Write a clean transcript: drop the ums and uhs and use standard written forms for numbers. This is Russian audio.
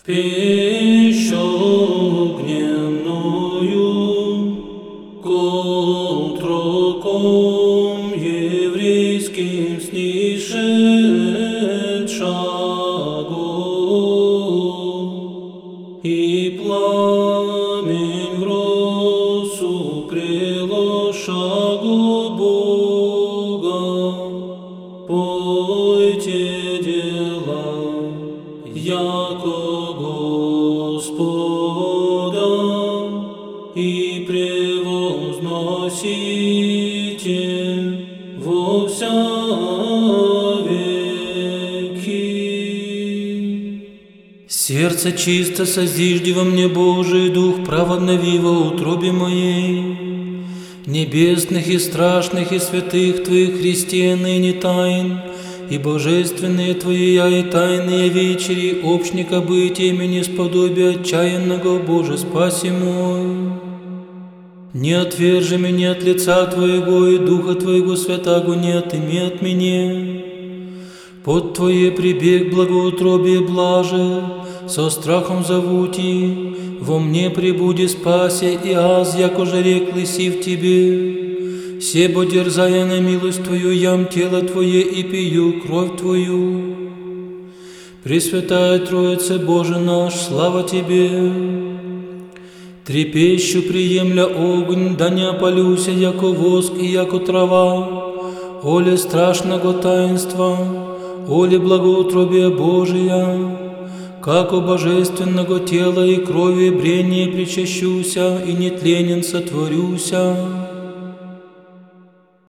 Пищу огненную к отрокам еврейским снишедшего, и пламень в росу приложшего Бога. Пойте дела, яко Господа, и превозносите во вся веки. Сердце чисто созижди во мне, Божий Дух, праводнови во утробе моей. Небесных и страшных и святых Твоих Христе ныне тайн, и божественные Твои я и тайные вечери, общника быть имени сподобия отчаянного, Боже, спаси мой. Не отвержи меня от лица Твоего, и Духа Твоего Святаго не отыми от меня. Под Твое прибег благоутробие блаже, со страхом зовути, во мне прибуди спаси, и аз, яко же рекли си в Тебе. Себо дерзая на милость Твою, ям тело Твое и пью кровь Твою. Пресвятая Троица, Боже наш, слава Тебе. Трепещу, приемля огонь, да не опалюся, яко воск и яко трава. Оле страшного таинства, оле благоутробия Божия, како божественного тела и крови брение причащуся, и нетленен сотворюся.